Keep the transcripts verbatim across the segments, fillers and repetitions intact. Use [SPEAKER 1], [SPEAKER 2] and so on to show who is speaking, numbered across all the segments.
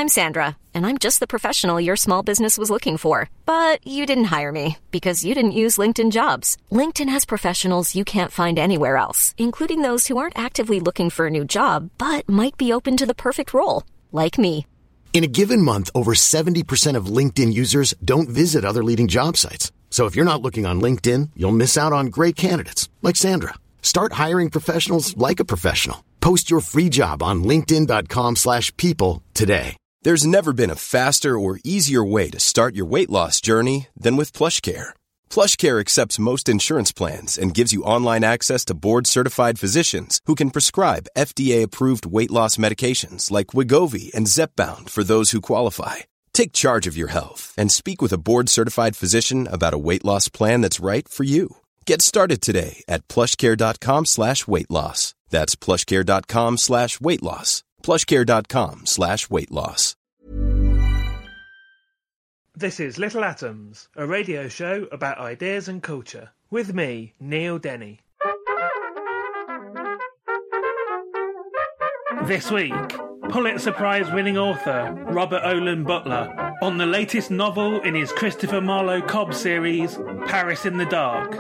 [SPEAKER 1] I'm Sandra, and I'm just the professional your small business was looking for. But you didn't hire me because you didn't use LinkedIn Jobs. LinkedIn has professionals you can't find anywhere else, including those who aren't actively looking for a new job, but might be open to the perfect role, like me.
[SPEAKER 2] In a given month, over seventy percent of LinkedIn users don't visit other leading job sites. So if you're not looking on LinkedIn, you'll miss out on great candidates like Sandra. Start hiring professionals like a professional. Post your free job on linkedin.com slash people today.
[SPEAKER 3] There's never been a faster or easier way to start your weight loss journey than with PlushCare. PlushCare accepts most insurance plans and gives you online access to board-certified physicians who can prescribe F D A-approved weight loss medications like Wegovy and Zepbound for those who qualify. Take charge of your health and speak with a board-certified physician about a weight loss plan that's right for you. Get started today at plushcare.com slash weight loss. That's plushcare.com slash weight loss. plushcare.com slash weight loss.
[SPEAKER 4] This is Little Atoms, a radio show about ideas and culture. With me, Neil Denny. This week, Pulitzer Prize-winning author Robert Olen Butler on the latest novel in his Christopher Marlowe Cobb series, Paris in the Dark.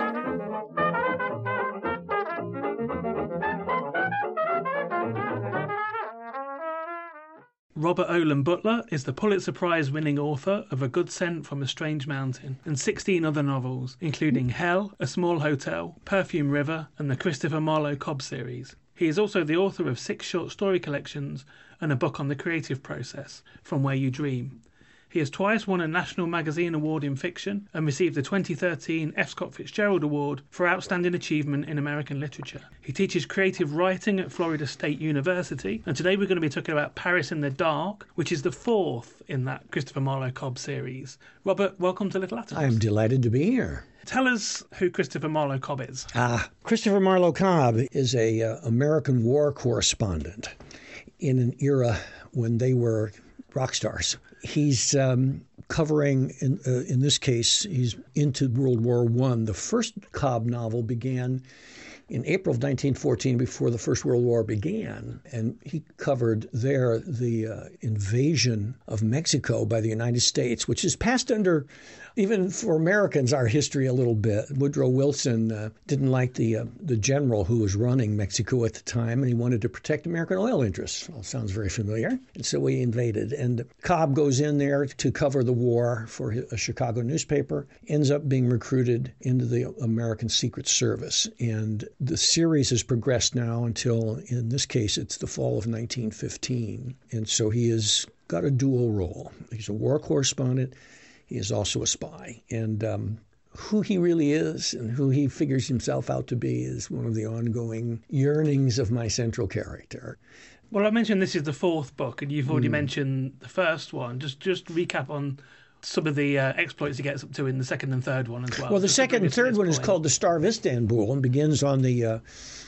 [SPEAKER 4] Robert Olen Butler is the Pulitzer Prize-winning author of A Good Scent from a Strange Mountain and sixteen other novels, including Hell, A Small Hotel, Perfume River, and the Christopher Marlowe Cobb series. He is also the author of six short story collections and a book on the creative process, From Where You Dream. He has twice won a National Magazine Award in Fiction and received the twenty thirteen F. Scott Fitzgerald Award for Outstanding Achievement in American Literature. He teaches creative writing at Florida State University, and today we're going to be talking about Paris in the Dark, which is the fourth in that Christopher Marlowe Cobb series. Robert, welcome to Little Atoms.
[SPEAKER 5] I am delighted to be here.
[SPEAKER 4] Tell us who Christopher Marlowe Cobb is.
[SPEAKER 5] Ah, Christopher Marlowe Cobb is a uh, American war correspondent in an era when they were rock stars. He's um, covering, in, uh, in this case, he's into World War One. The first Cobb novel began in April of nineteen fourteen, before the First World War began. And he covered there the uh, invasion of Mexico by the United States, which is passed under, even for Americans, our history a little bit. Woodrow Wilson uh, didn't like the uh, the general who was running Mexico at the time, and he wanted to protect American oil interests. Well, sounds very familiar. And so he invaded. And Cobb goes in there to cover the war for a Chicago newspaper, ends up being recruited into the American Secret Service. And the series has progressed now until, in this case, it's the fall of nineteen fifteen. And so he has got a dual role. He's a war correspondent. He is also a spy. And um, who he really is and who he figures himself out to be is one of the ongoing yearnings of my central character.
[SPEAKER 4] Well, I mentioned this is the fourth book, and you've already mm. mentioned the first one. Just just recap on some of the uh, exploits he gets up to in the second and third one as well.
[SPEAKER 5] Well, the second and third one is called The Star of Istanbul and begins on the uh,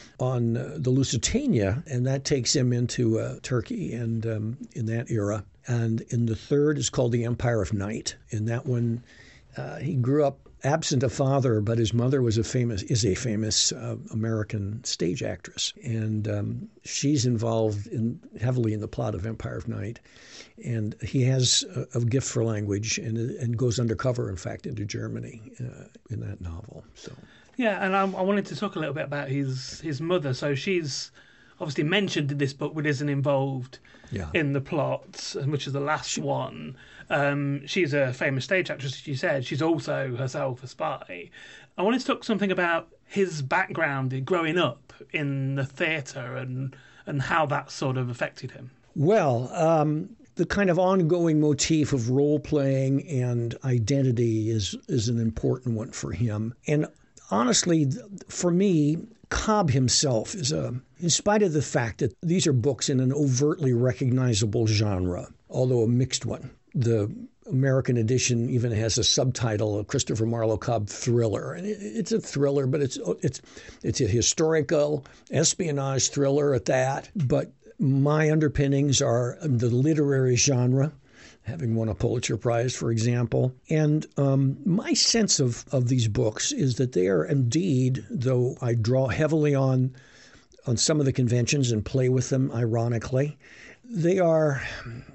[SPEAKER 5] on uh, the Lusitania, and that takes him into uh, Turkey and um, in that era. And in the third is called The Empire of Night. In that one, uh, he grew up absent a father, but his mother was a famous is a famous uh, American stage actress, and um, she's involved in heavily in the plot of Empire of Night. And he has a, a gift for language, and and goes undercover, in fact, into Germany uh, in that novel. So
[SPEAKER 4] yeah, and I, I wanted to talk a little bit about his his mother. So she's obviously mentioned in this book, but isn't involved yeah. in the plot, which is the last she, one. Um, she's a famous stage actress, as you said. She's also herself a spy. I wanted to talk something about his background in growing up in the theatre and and how that sort of affected him.
[SPEAKER 5] Well, um, the kind of ongoing motif of role-playing and identity is is an important one for him. And honestly, for me, Cobb himself is a, in spite of the fact that these are books in an overtly recognizable genre, although a mixed one. The American edition even has a subtitle, a Christopher Marlowe Cobb thriller. And it, it's a thriller, but it's it's it's a historical espionage thriller at that. But my underpinnings are the literary genre, having won a Pulitzer Prize, for example. And um, my sense of, of these books is that they are indeed, though I draw heavily on on some of the conventions and play with them ironically, they are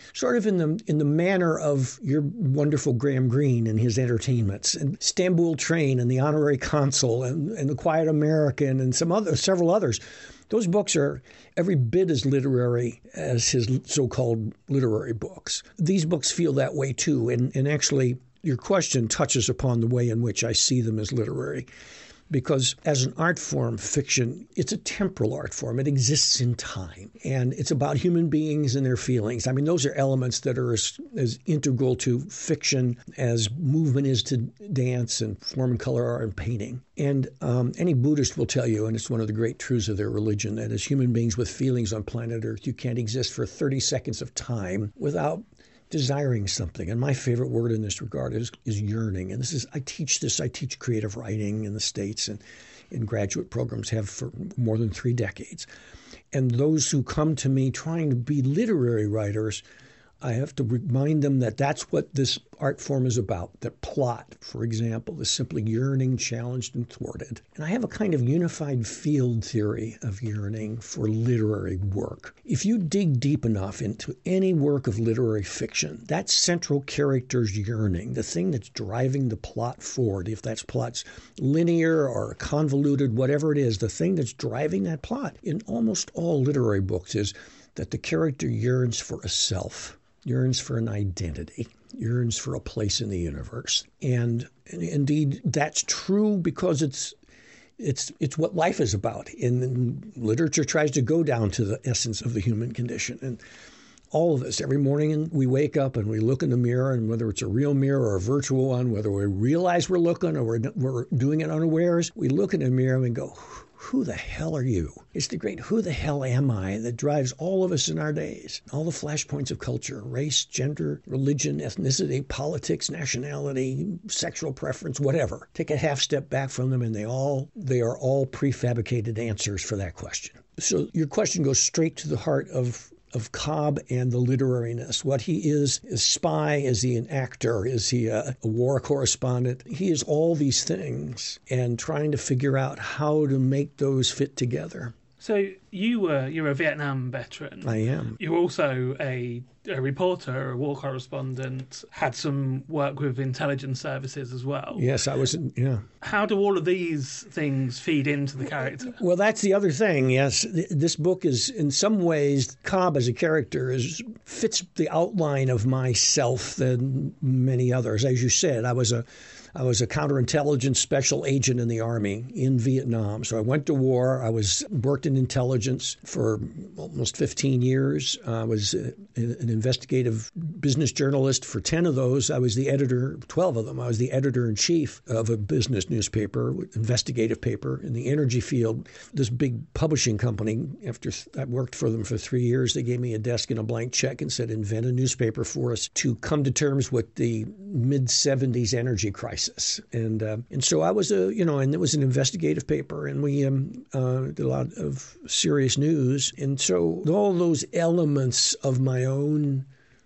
[SPEAKER 5] sort of in the in the manner of your wonderful Graham Greene and his entertainments, and Istanbul Train and The Honorary Consul and, and The Quiet American and some other several others. Those books are every bit as literary as his so-called literary books. These books feel that way too, and, and actually your question touches upon the way in which I see them as literary. Because as an art form, fiction, it's a temporal art form. It exists in time. And it's about human beings and their feelings. I mean, those are elements that are as, as integral to fiction as movement is to dance and form and color art and painting. And um, any Buddhist will tell you, and it's one of the great truths of their religion, that as human beings with feelings on planet Earth, you can't exist for thirty seconds of time without desiring something. And my favorite word in this regard is is yearning. And this is, I teach this, I teach creative writing in the States and in graduate programs, have for more than three decades. And those who come to me trying to be literary writers, I have to remind them that that's what this art form is about. That plot, for example, is simply yearning, challenged, and thwarted. And I have a kind of unified field theory of yearning for literary work. If you dig deep enough into any work of literary fiction, that central character's yearning, the thing that's driving the plot forward, if that's plot's linear or convoluted, whatever it is, the thing that's driving that plot in almost all literary books is that the character yearns for a self. Yearns for an identity, yearns for a place in the universe. And, and indeed, that's true because it's it's it's what life is about. And literature tries to go down to the essence of the human condition. And all of us, every morning we wake up and we look in the mirror, and whether it's a real mirror or a virtual one, whether we realize we're looking or we're, we're doing it unawares, we look in the mirror and go, who the hell are you? It's the great who the hell am I that drives all of us in our days. All the flashpoints of culture, race, gender, religion, ethnicity, politics, nationality, sexual preference, whatever. Take a half step back from them and they all they are all prefabricated answers for that question. So your question goes straight to the heart of of Cobb and the literariness. What he is, is spy, is he an actor, is he a, a war correspondent? He is all these things and trying to figure out how to make those fit together.
[SPEAKER 4] So you were you're a Vietnam veteran.
[SPEAKER 5] I am.
[SPEAKER 4] You're also a, a reporter, a war correspondent, had some work with intelligence services as well.
[SPEAKER 5] Yes, I was, yeah.
[SPEAKER 4] How do all of these things feed into the character?
[SPEAKER 5] Well, that's the other thing, yes. This book is, in some ways, Cobb as a character is fits the outline of myself than many others. As you said, I was a I was a counterintelligence special agent in the Army in Vietnam. So I went to war. I was worked in intelligence for almost fifteen years. I was a, an investigative business journalist for ten of those. I was the editor, twelve of them. I was the editor-in-chief of a business newspaper, investigative paper in the energy field. This big publishing company, after I worked for them for three years, they gave me a desk and a blank check and said, invent a newspaper for us to come to terms with the mid-seventies energy crisis. And uh, and so I was a, you know, and it was an investigative paper, and we um, uh, did a lot of serious news. And so all those elements of my own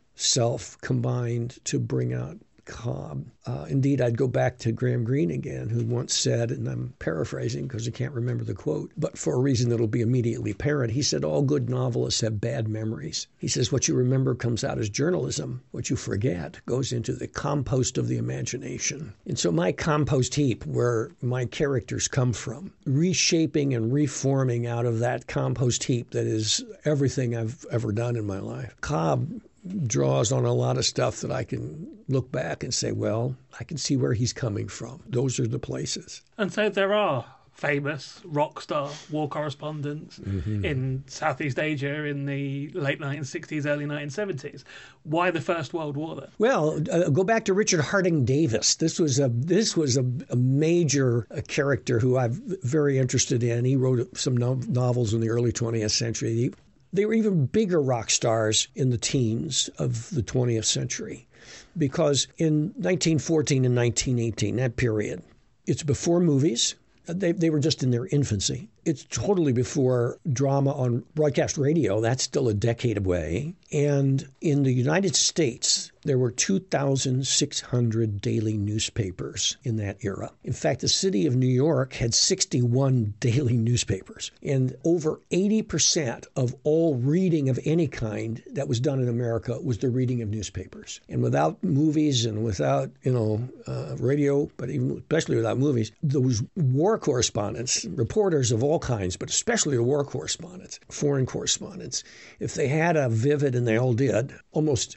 [SPEAKER 5] self combined to bring out Cobb. Uh, indeed, I'd go back to Graham Greene again, who once said, and I'm paraphrasing because I can't remember the quote, but for a reason that'll be immediately apparent, he said, all good novelists have bad memories. He says, what you remember comes out as journalism. What you forget goes into the compost of the imagination. And so my compost heap, where my characters come from, reshaping and reforming out of that compost heap that is everything I've ever done in my life. Cobb draws on a lot of stuff that I can look back and say, well, I can see where he's coming from. Those are the places.
[SPEAKER 4] And so there are famous rock star war correspondents mm-hmm. in Southeast Asia in the late nineteen sixties, early nineteen seventies. Why the First World War then?
[SPEAKER 5] Well, uh, go back to Richard Harding Davis. This was a this was a, a major a character who I'm very interested in. He wrote some no- novels in the early twentieth century. He, They were even bigger rock stars in the teens of the twentieth century, because in nineteen fourteen and nineteen eighteen, that period, it's before movies. They they were just in their infancy. It's totally before drama on broadcast radio. That's still a decade away. And in the United States, There were two thousand six hundred daily newspapers in that era. In fact, the city of New York had sixty-one daily newspapers. And over eighty percent of all reading of any kind that was done in America was the reading of newspapers. And without movies and without, you know, uh, radio, but even especially without movies, those war correspondents, reporters of all kinds, but especially the war correspondents, foreign correspondents, if they had a vivid, and they all did, almost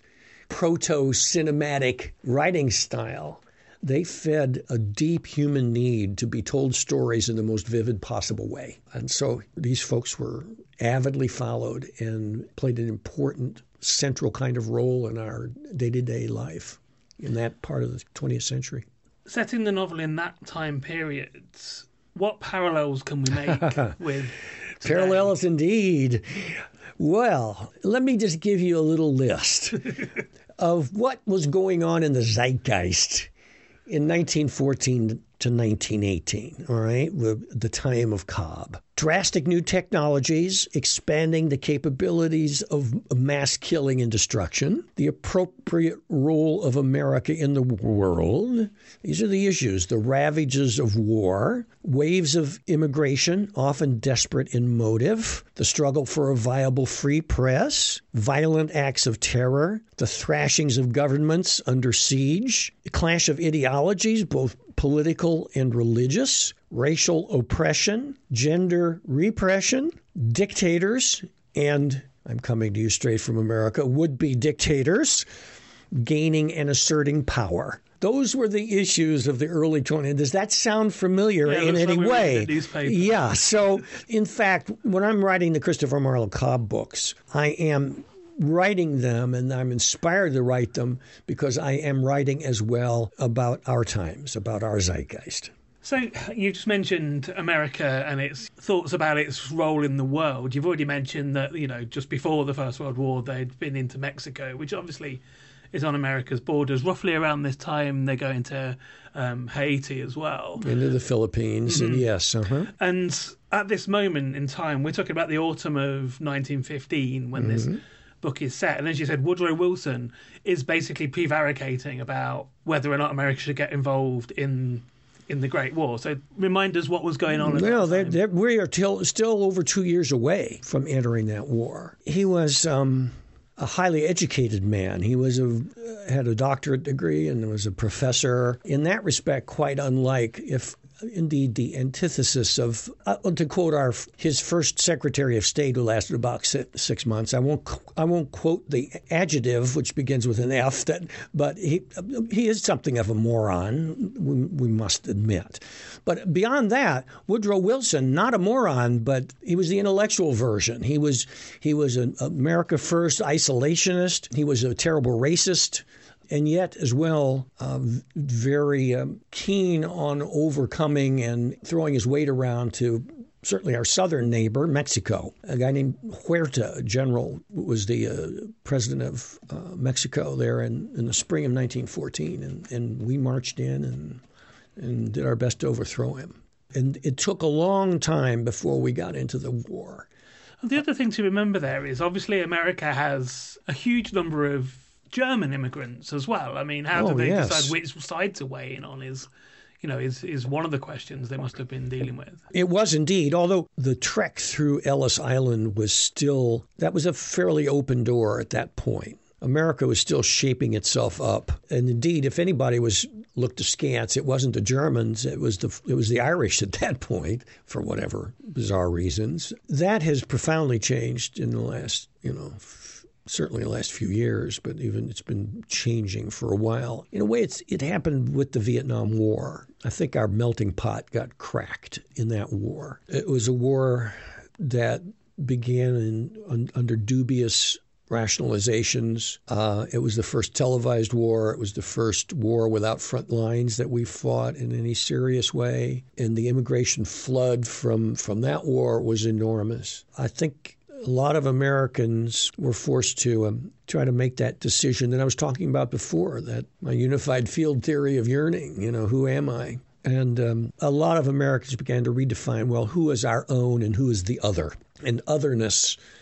[SPEAKER 5] proto-cinematic writing style, they fed a deep human need to be told stories in the most vivid possible way. And so these folks were avidly followed and played an important central kind of role in our day-to-day life in that part of the twentieth century.
[SPEAKER 4] Setting the novel in that time period, what parallels can we make with today?
[SPEAKER 5] Parallels indeed. Well, let me just give you a little list of what was going on in the zeitgeist in nineteen fourteen to nineteen eighteen, all right, the time of Cobb. Drastic new technologies, expanding the capabilities of mass killing and destruction, the appropriate role of America in the world. These are the issues. The ravages of war, waves of immigration, often desperate in motive, the struggle for a viable free press, violent acts of terror, the thrashings of governments under siege, the clash of ideologies, both political and religious, racial oppression, gender repression, dictators, and, I'm coming to you straight from America, would-be dictators gaining and asserting power. Those were the issues of the early twenties. Does that sound familiar
[SPEAKER 4] yeah,
[SPEAKER 5] in any
[SPEAKER 4] like
[SPEAKER 5] way?
[SPEAKER 4] The
[SPEAKER 5] yeah. So, in fact, when I'm writing the Christopher Marlowe Cobb books, I am writing them, and I'm inspired to write them because I am writing as well about our times, about our zeitgeist.
[SPEAKER 4] So you just mentioned America and its thoughts about its role in the world. You've already mentioned that, you know, just before the First World War, they'd been into Mexico, which obviously is on America's borders. Roughly around this time, they go into um, Haiti as well.
[SPEAKER 5] Into the Philippines, mm-hmm. and yes. Uh-huh.
[SPEAKER 4] And at this moment in time, we're talking about the autumn of nineteen fifteen when mm-hmm. this book is set. And as you said, Woodrow Wilson is basically prevaricating about whether or not America should get involved in in the Great War. So remind us what was going on at
[SPEAKER 5] well,
[SPEAKER 4] that time.
[SPEAKER 5] We are till, still over two years away from entering that war. He was um, a highly educated man. He was a, had a doctorate degree and was a professor. In that respect, quite unlike, if indeed the antithesis of, uh, to quote our his first Secretary of State, who lasted about six, six months. I won't I won't quote the adjective, which begins with an F. That, but he he is something of a moron. We, we must admit. But beyond that, Woodrow Wilson, not a moron, but he was the intellectual version. He was he was an America First isolationist. He was a terrible racist. And yet, as well, uh, very um, keen on overcoming and throwing his weight around to certainly our southern neighbor, Mexico. A guy named Huerta, general, was the uh, president of uh, Mexico there in, in the spring of nineteen fourteen. And, and we marched in and, and did our best to overthrow him. And it took a long time before we got into the war.
[SPEAKER 4] The other thing to remember there is, obviously, America has a huge number of German immigrants as well. I mean, how
[SPEAKER 5] oh,
[SPEAKER 4] do they
[SPEAKER 5] yes.
[SPEAKER 4] decide which side to weigh in on is, you know, is, is one of the questions they must have been dealing with.
[SPEAKER 5] It was indeed, although the trek through Ellis Island was still, that was a fairly open door at that point. America was still shaping itself up. And indeed, if anybody was looked askance, it wasn't the Germans, it was the it was the Irish at that point, for whatever bizarre reasons. That has profoundly changed in the last, you know, certainly the last few years, but even it's been changing for a while. In a way, it's it happened with the Vietnam War. I think our melting pot got cracked in that war. It was a war that began in, un, under dubious rationalizations. Uh, it was the first televised war. It was the first war without front lines that we fought in any serious way. And the immigration flood from, from that war was enormous. I think a lot of Americans were forced to um, try to make that decision that I was talking about before, that my unified field theory of yearning, you know, who am I? And um, a lot of Americans began to redefine, well, who is our own and who is the other? And otherness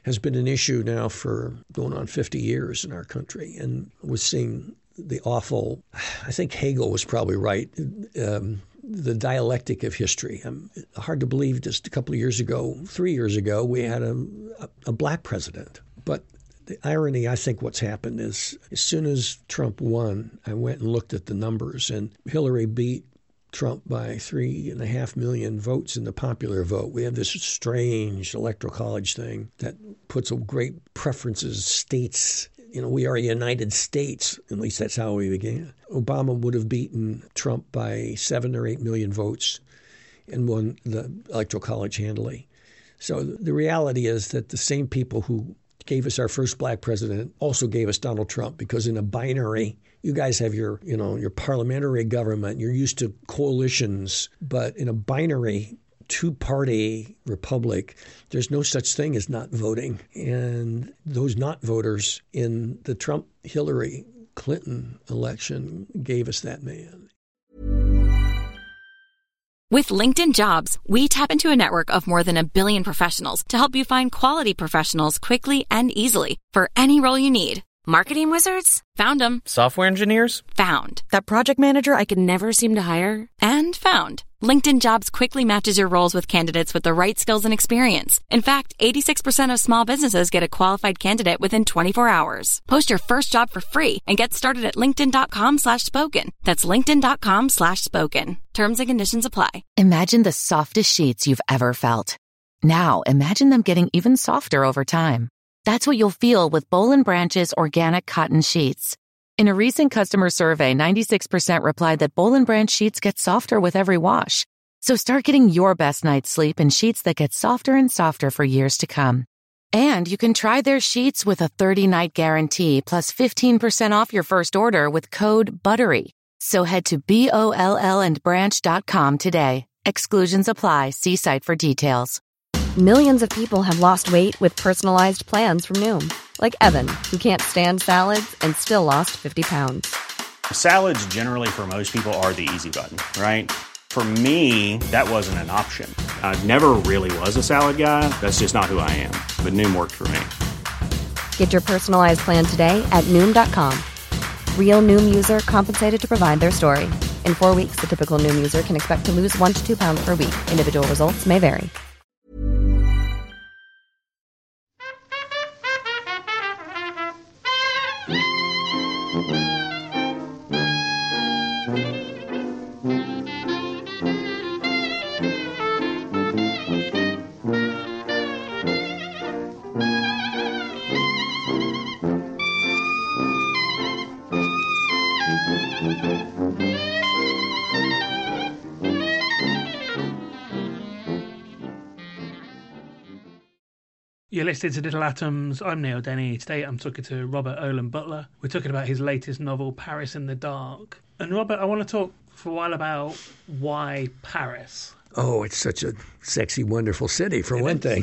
[SPEAKER 5] has been an issue now for going on fifty years in our country. And we're seeing the awful, I think Hegel was probably right, um, the dialectic of history. Um, hard to believe just a couple of years ago, three years ago, we had a, a, a black president. But the irony, I think what's happened is as soon as Trump won, I went and looked at the numbers, and Hillary beat Trump by three and a half million votes in the popular vote. We have this strange electoral college thing that puts a great preferences states. You know, we are a United States. At least that's how we began. Obama would have beaten Trump by seven or eight million votes and won the electoral college handily. So the reality is that the same people who gave us our first black president also gave us Donald Trump, because in a binary, you guys have your, you know, your parliamentary government. You're used to coalitions, but in a binary two-party republic, there's no such thing as not voting. And those not voters in the Trump-Hillary Clinton election gave us that man.
[SPEAKER 6] With LinkedIn Jobs, we tap into a network of more than a billion professionals to help you find quality professionals quickly and easily for any role you need. Marketing wizards? Found them.
[SPEAKER 7] Software engineers?
[SPEAKER 6] Found. That project manager I could never seem to hire? And found. LinkedIn Jobs quickly matches your roles with candidates with the right skills and experience. In fact, eighty-six percent of small businesses get a qualified candidate within twenty-four hours. Post your first job for free and get started at linkedin.com slash spoken. That's linkedin.com slash spoken. Terms and conditions apply.
[SPEAKER 8] Imagine the softest sheets you've ever felt. Now imagine them getting even softer over time. That's what you'll feel with Boll and Branch's organic cotton sheets. In a recent customer survey, ninety-six percent replied that Boll and Branch sheets get softer with every wash. So start getting your best night's sleep in sheets that get softer and softer for years to come. And you can try their sheets with a thirty-night guarantee plus fifteen percent off your first order with code BUTTERY. So head to B O L L and branch dot com today. Exclusions apply. See site for details.
[SPEAKER 9] Millions of people have lost weight with personalized plans from Noom. Like Evan, who can't stand salads and still lost fifty pounds.
[SPEAKER 10] Salads generally for most people are the easy button, right? For me, that wasn't an option. I never really was a salad guy. That's just not who I am. But Noom worked for me.
[SPEAKER 9] Get your personalized plan today at Noom dot com. Real Noom user compensated to provide their story. In four weeks, the typical Noom user can expect to lose one to two pounds per week. Individual results may vary.
[SPEAKER 4] You're listening to Little Atoms. I'm Neil Denny. Today I'm talking to Robert Olen Butler. We're talking about his latest novel, Paris in the Dark. And Robert, I want to talk for a while about why Paris.
[SPEAKER 5] Oh, it's such a sexy, wonderful city, for one thing.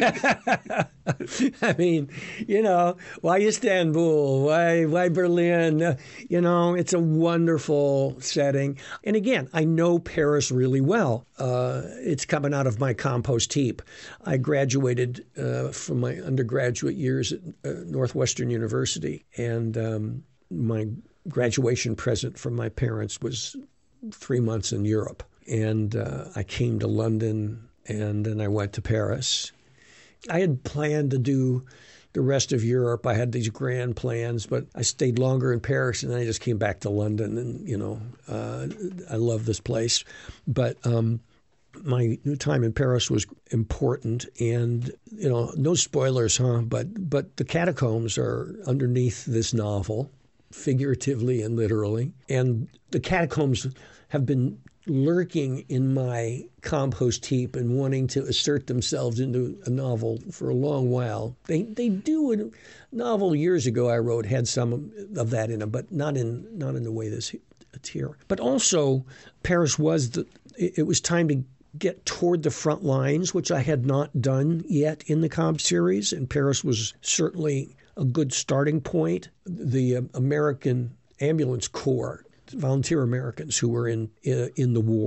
[SPEAKER 5] I mean, you know, why Istanbul? Why why Berlin? Uh, you know, it's a wonderful setting. And again, I know Paris really well. Uh, it's coming out of my compost heap. I graduated uh, from my undergraduate years at uh, Northwestern University, and um, my graduation present from my parents was three months in Europe. And uh, I came to London, and then I went to Paris. I had planned to do the rest of Europe. I had these grand plans, but I stayed longer in Paris, and then I just came back to London. And, you know, uh, I love this place. But um, my time in Paris was important. And, you know, no spoilers, huh? But, but the catacombs are underneath this novel, figuratively and literally. And the catacombs have been lurking in my compost heap and wanting to assert themselves into a novel for a long while. They they do. A novel years ago I wrote had some of that in it, but not in not in the way this it's here. But also, Paris was the. It was time to get toward the front lines, which I had not done yet in the Cobb series, and Paris was certainly a good starting point. The uh, American Ambulance Corps, volunteer Americans who were in in, in the war,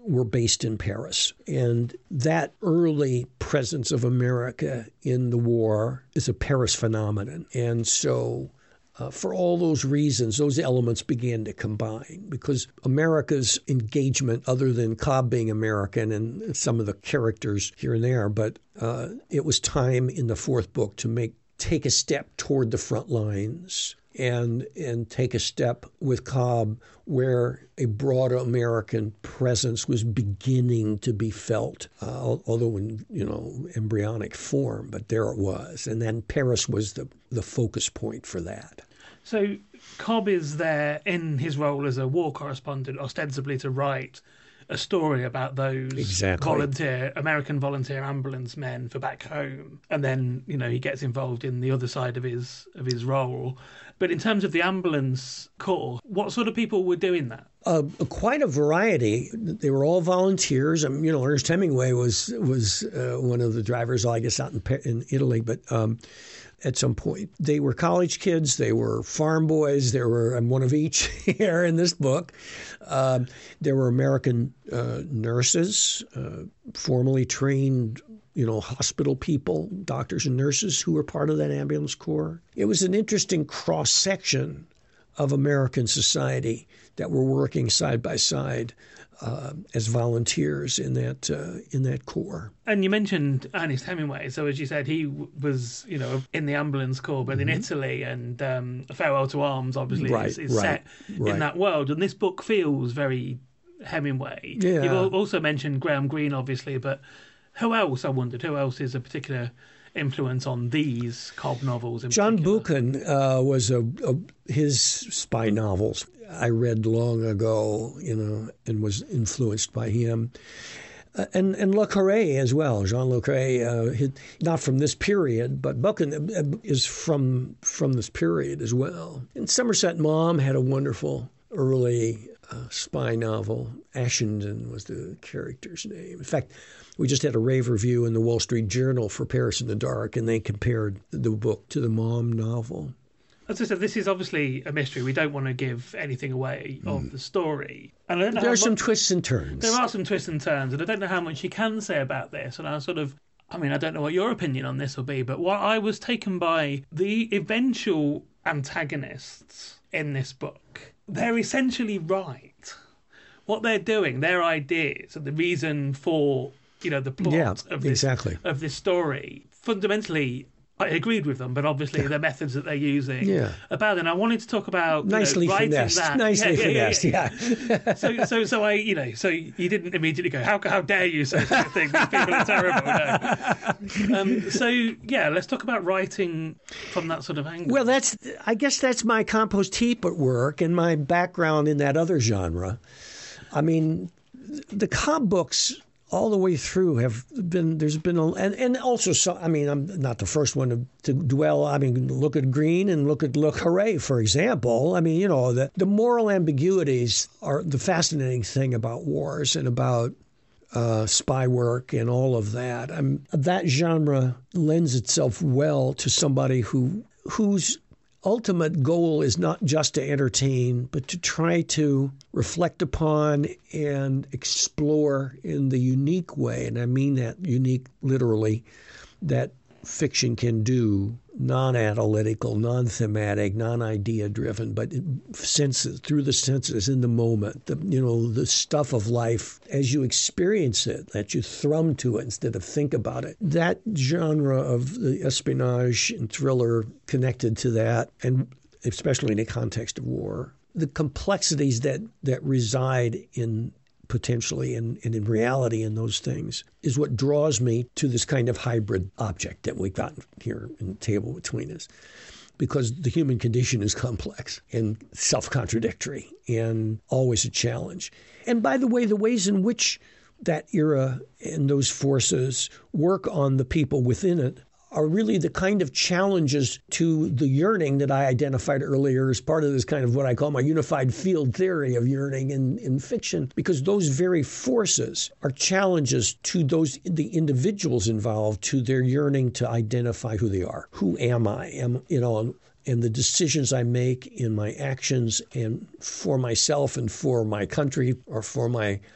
[SPEAKER 5] were based in Paris. And that early presence of America in the war is a Paris phenomenon. And so uh, for all those reasons, those elements began to combine because America's engagement, other than Cobb being American and some of the characters here and there, but uh, it was time in the fourth book to make take a step toward the front lines and and take a step with Cobb where a broader American presence was beginning to be felt, uh, although in, you know, embryonic form, but there it was. And then Paris was the, the focus point for that.
[SPEAKER 4] So Cobb is there in his role as a war correspondent, ostensibly to write a story about those
[SPEAKER 5] exactly.
[SPEAKER 4] volunteer American volunteer ambulance men for back home, and then you know he gets involved in the other side of his of his role. But in terms of the ambulance corps, what sort of people were doing that?
[SPEAKER 5] Uh, quite a variety. They were all volunteers. Um, you know, Ernest Hemingway was was uh, one of the drivers, I guess, out in, in Italy, but. Um, At some point, they were college kids. They were farm boys. There were I'm one of each here in this book. Um, there were American uh, nurses, uh, formally trained, you know, hospital people, doctors and nurses who were part of that ambulance corps. It was an interesting cross section of American society that were working side by side uh, as volunteers in that uh, in that corps.
[SPEAKER 4] And you mentioned Ernest Hemingway. So as you said, he was, you know, in the ambulance corps, but mm-hmm. in Italy, and um, Farewell to Arms, obviously,
[SPEAKER 5] right,
[SPEAKER 4] is, is
[SPEAKER 5] right,
[SPEAKER 4] set
[SPEAKER 5] right.
[SPEAKER 4] in that world. And this book feels very Hemingway.
[SPEAKER 5] Yeah.
[SPEAKER 4] You've also mentioned Graham Greene, obviously, but who else, I wondered, who else is a particular influence on these Cobb novels in
[SPEAKER 5] John
[SPEAKER 4] particular?
[SPEAKER 5] Buchan uh, was a, a his spy novels I read long ago, you know, and was influenced by him. Uh, and and Le Carré as well, Jean Le Carré, uh, he, not from this period, but Buchan is from from this period as well. And Somerset Maugham had a wonderful early uh, spy novel. Ashenden was the character's name. In fact, we just had a rave review in the Wall Street Journal for Paris in the Dark, and they compared the book to the Maugham novel.
[SPEAKER 4] As I said, this is obviously a mystery. We don't want to give anything away mm. of the story. And I don't know
[SPEAKER 5] there are
[SPEAKER 4] much,
[SPEAKER 5] some twists and turns.
[SPEAKER 4] There are some twists and turns, and I don't know how much you can say about this. And I sort of, I mean, I don't know what your opinion on this will be, but what I was taken by the eventual antagonists in this book. They're essentially right. What they're doing, their ideas, and the reason for, you know, the plot
[SPEAKER 5] yeah,
[SPEAKER 4] of this
[SPEAKER 5] exactly.
[SPEAKER 4] of this story, fundamentally, I agreed with them, but obviously yeah. the methods that they're using
[SPEAKER 5] yeah.
[SPEAKER 4] are bad. And I wanted to talk about
[SPEAKER 5] nicely
[SPEAKER 4] you know, writing
[SPEAKER 5] finessed.
[SPEAKER 4] that.
[SPEAKER 5] Nicely
[SPEAKER 4] yeah, yeah,
[SPEAKER 5] finessed,
[SPEAKER 4] yeah.
[SPEAKER 5] yeah. yeah.
[SPEAKER 4] so, so, so I, you know, so you didn't immediately go, how how dare you say such a thing? These people are terrible. No. Um, so yeah, let's talk about writing from that sort of angle.
[SPEAKER 5] Well, that's I guess that's my compost heap at work and my background in that other genre. I mean, the Cobb books all the way through have been, there's been, a, and, and also, so, I mean, I'm not the first one to, to dwell, I mean, look at Greene and look at Le Carré, for example. I mean, you know, the, the moral ambiguities are the fascinating thing about wars and about uh, spy work and all of that. I'm, that genre lends itself well to somebody who whose ultimate goal is not just to entertain, but to try to reflect upon and explore in the unique way, and I mean that unique literally, that fiction can do, non-analytical, non-thematic, non-idea-driven, but senses, through the senses, in the moment, the, you know, the stuff of life as you experience it, that you thrum to it instead of think about it. That genre of the espionage and thriller connected to that, and especially in the context of war, the complexities that, that reside in potentially and, and in reality in those things is what draws me to this kind of hybrid object that we've got here in the table between us. Because the human condition is complex and self-contradictory and always a challenge. And by the way, the ways in which that era and those forces work on the people within it are really the kind of challenges to the yearning that I identified earlier as part of this kind of what I call my unified field theory of yearning in, in fiction, because those very forces are challenges to those the individuals involved, to their yearning to identify who they are. Who am I? Am, you know, and the decisions I make in my actions and for myself and for my country or for my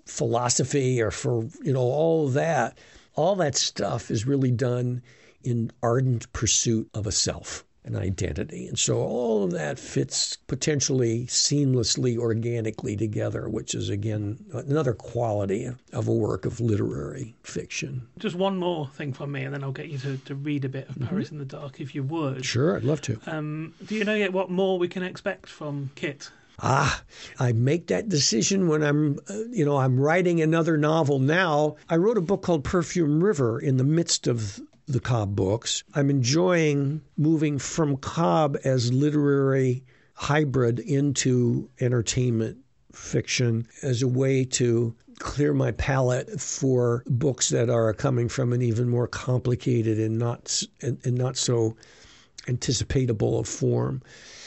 [SPEAKER 5] philosophy or for, you know, all of that. All that stuff is really done in ardent pursuit of a self, an identity. And so all of that fits potentially seamlessly, organically together, which is, again, another quality of a work of literary fiction.
[SPEAKER 4] Just one more thing from me, and then I'll get you to, to read a bit of Paris mm-hmm. in the Dark, if you would.
[SPEAKER 5] Sure, I'd love to.
[SPEAKER 4] Um, do you know yet what more we can expect from Kit?
[SPEAKER 5] Ah, I make that decision when I'm, uh, you know, I'm writing another novel now. I wrote a book called Perfume River in the midst of the Cobb books. I'm enjoying moving from Cobb as literary hybrid into entertainment fiction as a way to clear my palette for books that are coming from an even more complicated and not and, and not so anticipatable a form.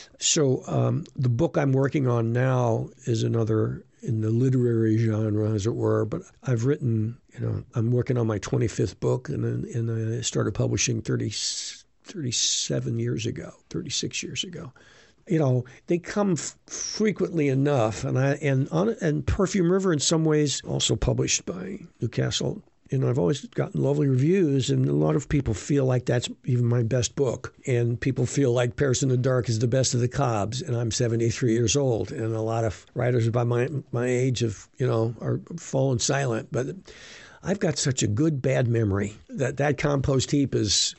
[SPEAKER 5] So um, the book I'm working on now is another in the literary genre, as it were. But I've written, you know, I'm working on my twenty-fifth book, and and I started publishing thirty, thirty-seven years ago, thirty-six years ago. You know, they come f- frequently enough, and I and on and Perfume River in some ways also published by Newcastle. You know, I've always gotten lovely reviews, and a lot of people feel like that's even my best book. And people feel like Paris in the Dark is the best of the Cobbs, and I'm seventy-three years old. And a lot of writers about my my age have, you know, are fallen silent. But I've got such a good bad memory that that compost heap is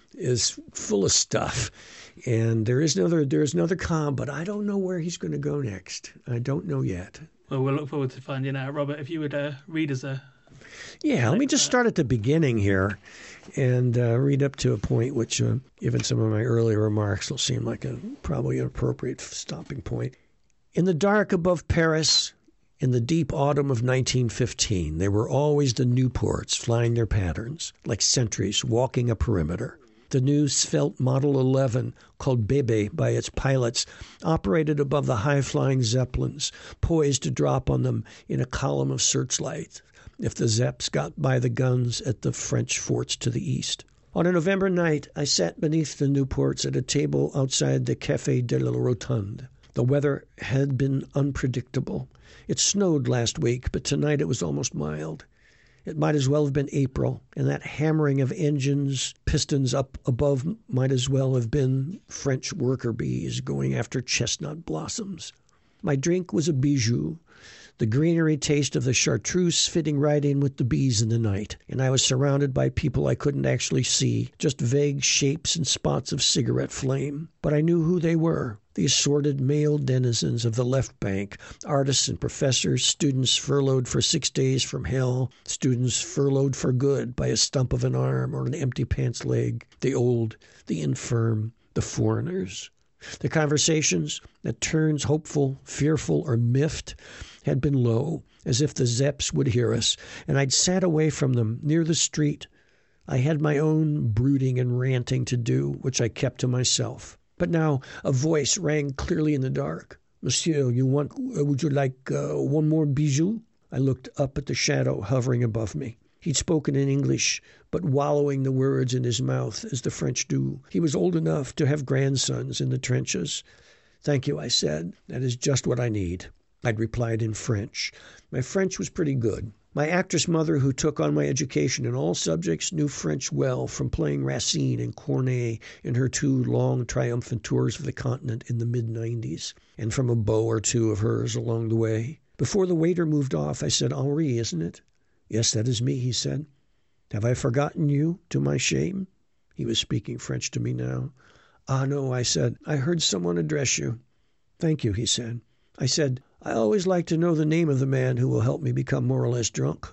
[SPEAKER 5] is full of stuff. And there is another there is another Cobb, but I don't know where he's going to go next. I don't know yet.
[SPEAKER 4] Well, we'll look forward to finding out. Robert, if you would uh, read us a
[SPEAKER 5] Yeah, let me just start at the beginning here and uh, read up to a point which, uh, given some of my earlier remarks, will seem like a probably an appropriate stopping point. In the dark above Paris, in the deep autumn of nineteen fifteen, there were always the Newports flying their patterns, like sentries walking a perimeter. The new svelte Model eleven, called Bébé by its pilots, operated above the high-flying Zeppelins, poised to drop on them in a column of searchlights if the Zeps got by the guns at the French forts to the east. On a November night, I sat beneath the Newports at a table outside the Café de la Rotonde. The weather had been unpredictable. It snowed last week, but tonight it was almost mild. It might as well have been April, and that hammering of engines, pistons up above might as well have been French worker bees going after chestnut blossoms. My drink was a bijou, the greenery taste of the chartreuse fitting right in with the bees in the night, and I was surrounded by people I couldn't actually see, just vague shapes and spots of cigarette flame. But I knew who they were, the assorted male denizens of the left bank, artists and professors, students furloughed for six days from hell, students furloughed for good by a stump of an arm or an empty pants leg, the old, the infirm, the foreigners. The conversations, at turns hopeful, fearful, or miffed, had been low, as if the Zeps would hear us, and I'd sat away from them, near the street. I had my own brooding and ranting to do, which I kept to myself. But now a voice rang clearly in the dark. "Monsieur, you want? Uh, would you like uh, one more bijou?" I looked up at the shadow hovering above me. He'd spoken in English, but wallowing the words in his mouth, as the French do. He was old enough to have grandsons in the trenches. "Thank you," I said. "That is just what I need." I'd replied in French. My French was pretty good. My actress mother, who took on my education in all subjects, knew French well from playing Racine and Corneille in her two long triumphant tours of the continent in the mid nineties, and from a beau or two of hers along the way. Before the waiter moved off, I said, "Henri, isn't it?" "Yes, that is me," he said. "Have I forgotten you, to my shame?" He was speaking French to me now. "Ah, no," I said. "I heard someone address you." "Thank you," he said. I said, "I always like to know the name of the man who will help me become more or less drunk."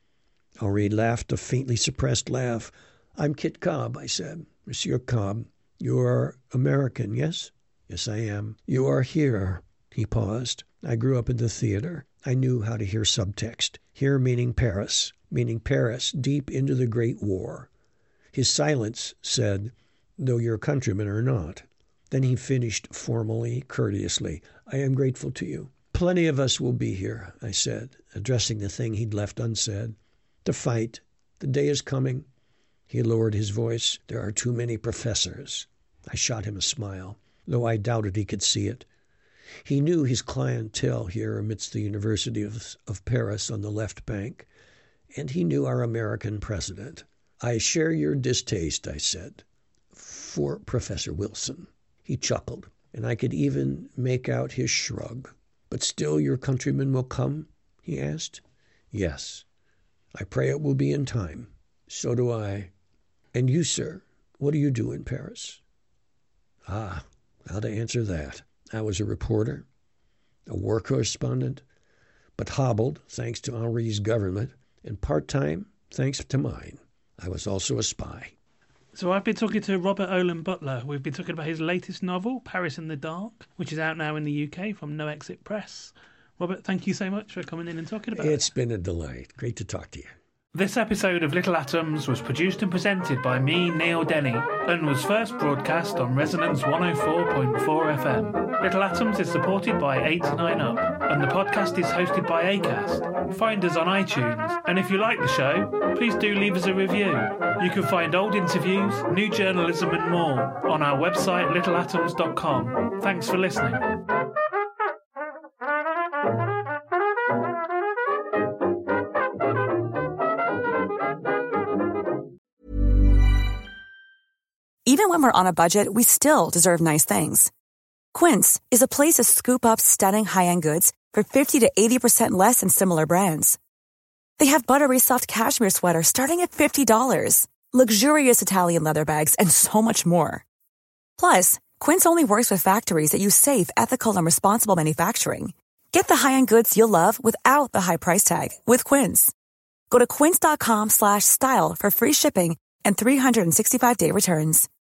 [SPEAKER 5] Henri laughed a faintly suppressed laugh. "I'm Kit Cobb," I said. "Monsieur Cobb. You are American, yes?" "Yes, I am." "You are here." He paused. "I grew up in the theater. I knew how to hear subtext. Here meaning Paris, meaning Paris deep into the Great War." His silence said, "Though you're a countryman or not." Then he finished formally, courteously, "I am grateful to you." "Plenty of us will be here," I said, addressing the thing he'd left unsaid. "To fight. The day is coming." He lowered his voice. "There are too many professors." I shot him a smile, though I doubted he could see it. He knew his clientele here amidst the University of, of Paris on the left bank, and he knew our American president. I share your distaste, I said, for Professor Wilson. He chuckled, and I could even make out his shrug. But still your countrymen will come? He asked. Yes. I pray it will be in time. So do I. And you, sir, what do you do in Paris? Ah, how to answer that. I was a reporter, a war correspondent, but hobbled thanks to Henri's government, and part-time thanks to mine. I was also a spy.
[SPEAKER 4] So I've been talking to Robert Olen Butler. We've been talking about his latest novel, Paris in the Dark, which is out now in the U K from No Exit Press. Robert, thank you so much for coming in and talking about it.
[SPEAKER 5] It's been a delight. Great to talk to you.
[SPEAKER 4] This episode of Little Atoms was produced and presented by me, Neil Denny, and was first broadcast on Resonance one oh four point four F M. Little Atoms is supported by eight to nine Up, and the podcast is hosted by Acast. Find us on iTunes, and if you like the show, please do leave us a review. You can find old interviews, new journalism and more on our website little atoms dot com. Thanks for listening.
[SPEAKER 6] Even when we're on a budget, we still deserve nice things. Quince is a place to scoop up stunning high-end goods for fifty to eighty percent less than similar brands. They have buttery soft cashmere sweaters starting at fifty dollars, luxurious Italian leather bags, and so much more. Plus, Quince only works with factories that use safe, ethical, and responsible manufacturing. Get the high-end goods you'll love without the high price tag with Quince. Go to quince dot com slash style for free shipping and three sixty-five day returns.